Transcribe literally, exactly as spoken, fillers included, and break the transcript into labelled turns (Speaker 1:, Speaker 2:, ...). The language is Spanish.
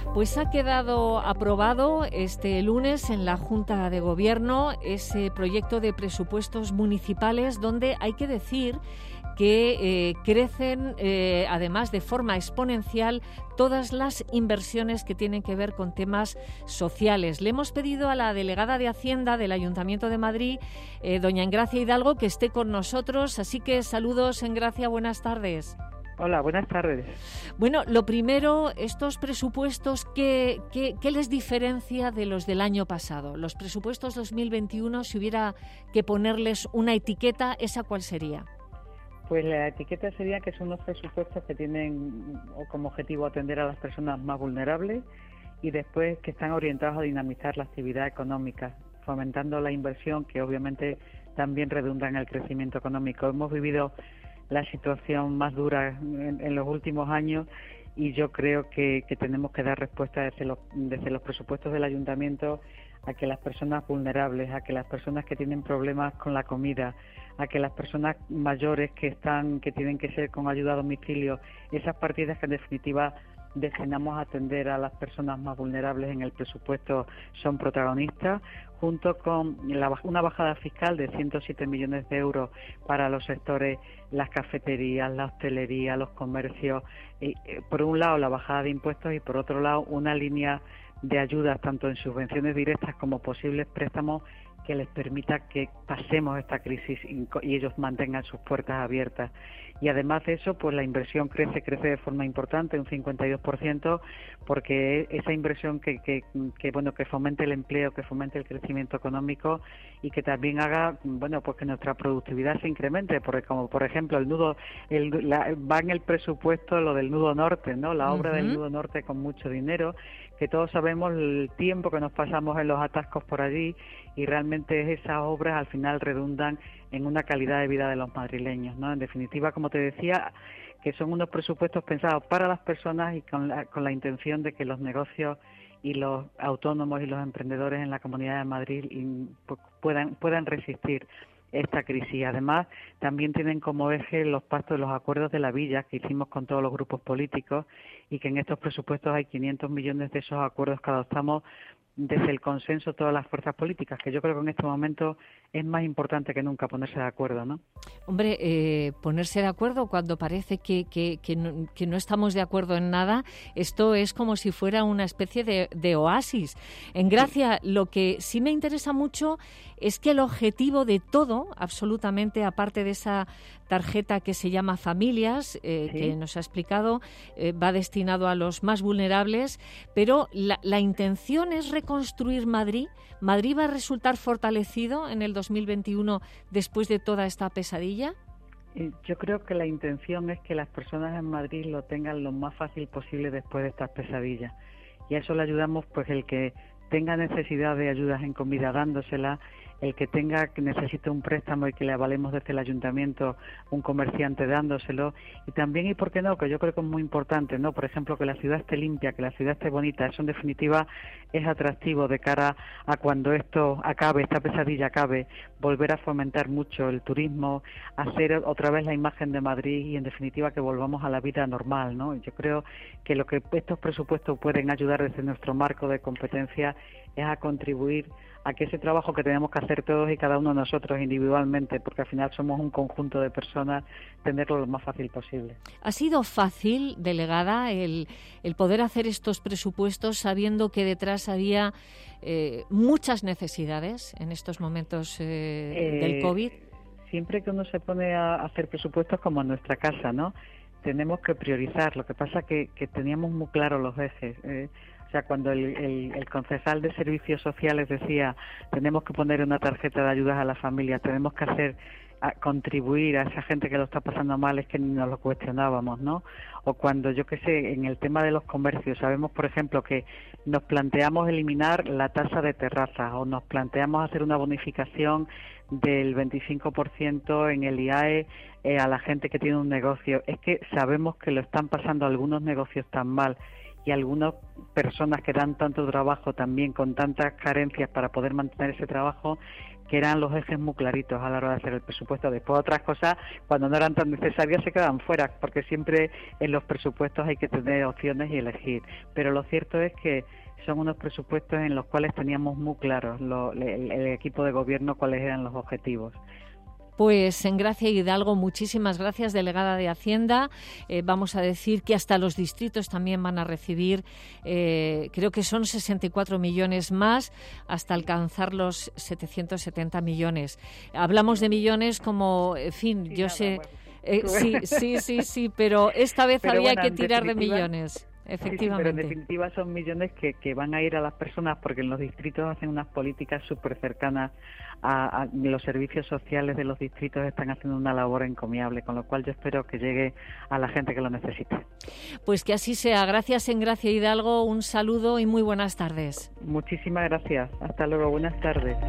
Speaker 1: Pues ha quedado aprobado este lunes en la Junta de Gobierno ese proyecto de presupuestos municipales donde hay que decir que eh, crecen, eh, además de forma exponencial, todas las inversiones que tienen que ver con temas sociales. Le hemos pedido a la delegada de Hacienda del Ayuntamiento de Madrid, eh, doña Engracia Hidalgo, que esté con nosotros. Así que saludos, Engracia, buenas tardes.
Speaker 2: Hola, buenas tardes.
Speaker 1: Bueno, lo primero, estos presupuestos, ¿qué, qué, qué les diferencia de los del año pasado? Los presupuestos dos mil veintiuno, si hubiera que ponerles una etiqueta, ¿esa cuál sería?
Speaker 2: Pues la etiqueta sería que son unos presupuestos que tienen como objetivo atender a las personas más vulnerables y después que están orientados a dinamizar la actividad económica, fomentando la inversión que obviamente también redunda en el crecimiento económico. Hemos vivido la situación más dura en, en los últimos años y yo creo que, que tenemos que dar respuesta desde los, desde los presupuestos del ayuntamiento a que las personas vulnerables, a que las personas que tienen problemas con la comida, a que las personas mayores que están que tienen que ser con ayuda a domicilio, esas partidas que en definitiva destinamos a atender a las personas más vulnerables en el presupuesto son protagonistas, junto con la, una bajada fiscal de ciento siete millones de euros para los sectores, las cafeterías, la hostelería, los comercios. Y, eh, por un lado, la bajada de impuestos y, por otro lado, una línea de ayudas, tanto en subvenciones directas como posibles préstamos, que les permita que pasemos esta crisis y ellos mantengan sus puertas abiertas. Y además de eso, pues la inversión crece, crece de forma importante, un cincuenta y dos por ciento, porque esa inversión que, que, que bueno, que fomente el empleo, que fomente el crecimiento económico y que también haga, bueno, pues que nuestra productividad se incremente, porque como por ejemplo el nudo, el, la, va en el presupuesto lo del nudo norte, ¿no? La obra uh-huh. del nudo norte con mucho dinero, que todos sabemos el tiempo que nos pasamos en los atascos por allí y realmente esas obras al final redundan en una calidad de vida de los madrileños, ¿no? En definitiva, como te decía, que son unos presupuestos pensados para las personas y con la, con la intención de que los negocios y los autónomos y los emprendedores en la Comunidad de Madrid y, pues, puedan puedan resistir esta crisis. Además, también tienen como eje los pactos, los acuerdos de la Villa que hicimos con todos los grupos políticos y que en estos presupuestos hay quinientos millones de esos acuerdos que adoptamos desde el consenso todas las fuerzas políticas, que yo creo que en este momento es más importante que nunca ponerse de acuerdo, ¿no?
Speaker 1: Hombre, eh, ponerse de acuerdo cuando parece que, que, que, no, que no estamos de acuerdo en nada, esto es como si fuera una especie de, de oasis. Engracia, lo que sí me interesa mucho es que el objetivo de todo, absolutamente, aparte de esa tarjeta que se llama Familias, eh, ¿sí? que nos ha explicado, eh, va destinado a los más vulnerables, pero la, la intención es reconstruir Madrid. ¿Madrid va a resultar fortalecido en el dos mil veintiuno después de toda esta pesadilla?
Speaker 2: Yo creo que la intención es que las personas en Madrid lo tengan lo más fácil posible después de estas pesadillas. Y a eso le ayudamos, pues el que tenga necesidad de ayudas en comida dándosela, el que tenga que necesite un préstamo y que le avalemos desde el ayuntamiento, un comerciante dándoselo, y también, y por qué no, que yo creo que es muy importante, ¿no? Por ejemplo, que la ciudad esté limpia, que la ciudad esté bonita, eso en definitiva es atractivo de cara a cuando esto acabe, esta pesadilla acabe, volver a fomentar mucho el turismo, hacer otra vez la imagen de Madrid y en definitiva que volvamos a la vida normal, ¿no? Yo creo que lo que estos presupuestos pueden ayudar desde nuestro marco de competencia es a contribuir a que ese trabajo que tenemos que hacer todos y cada uno de nosotros individualmente, porque al final somos un conjunto de personas, tenerlo lo más fácil posible.
Speaker 1: ¿Ha sido fácil, delegada, el, el poder hacer estos presupuestos sabiendo que detrás había eh, muchas necesidades en estos momentos eh, eh, del COVID?
Speaker 2: Siempre que uno se pone a hacer presupuestos, como en nuestra casa, ¿no? Tenemos que priorizar. Lo que pasa que, que teníamos muy claros los ejes. Eh, O sea, cuando el, el, el concejal de Servicios Sociales decía tenemos que poner una tarjeta de ayudas a las familias, tenemos que hacer a contribuir a esa gente que lo está pasando mal, es que ni nos lo cuestionábamos, ¿no? O cuando, yo qué sé, en el tema de los comercios, sabemos, por ejemplo, que nos planteamos eliminar la tasa de terrazas o nos planteamos hacer una bonificación del veinticinco por ciento en el I A E eh, a la gente que tiene un negocio. Es que sabemos que lo están pasando algunos negocios tan mal y algunas personas que dan tanto trabajo también con tantas carencias para poder mantener ese trabajo, que eran los ejes muy claritos a la hora de hacer el presupuesto. Después otras cosas, cuando no eran tan necesarias, se quedaban fuera, porque siempre en los presupuestos hay que tener opciones y elegir. Pero lo cierto es que son unos presupuestos en los cuales teníamos muy claros lo, el, el equipo de gobierno cuáles eran los objetivos.
Speaker 1: Pues en Gracia Hidalgo, muchísimas gracias, delegada de Hacienda. Eh, vamos a decir que hasta los distritos también van a recibir, eh, creo que son sesenta y cuatro millones más, hasta alcanzar los setecientos setenta millones. Hablamos de millones como, en fin, sí, yo nada, sé... Bueno. Eh, sí, sí, sí, sí, pero esta vez pero había bueno, que tirar de millones. Efectivamente. Sí, sí, pero
Speaker 2: en definitiva son millones que, que van a ir a las personas, porque en los distritos hacen unas políticas súper cercanas a, a los servicios sociales de los distritos, están haciendo una labor encomiable, con lo cual yo espero que llegue a la gente que lo necesite.
Speaker 1: Pues que así sea. Gracias en Gracia Hidalgo, un saludo y muy buenas tardes.
Speaker 2: Muchísimas gracias. Hasta luego, buenas tardes.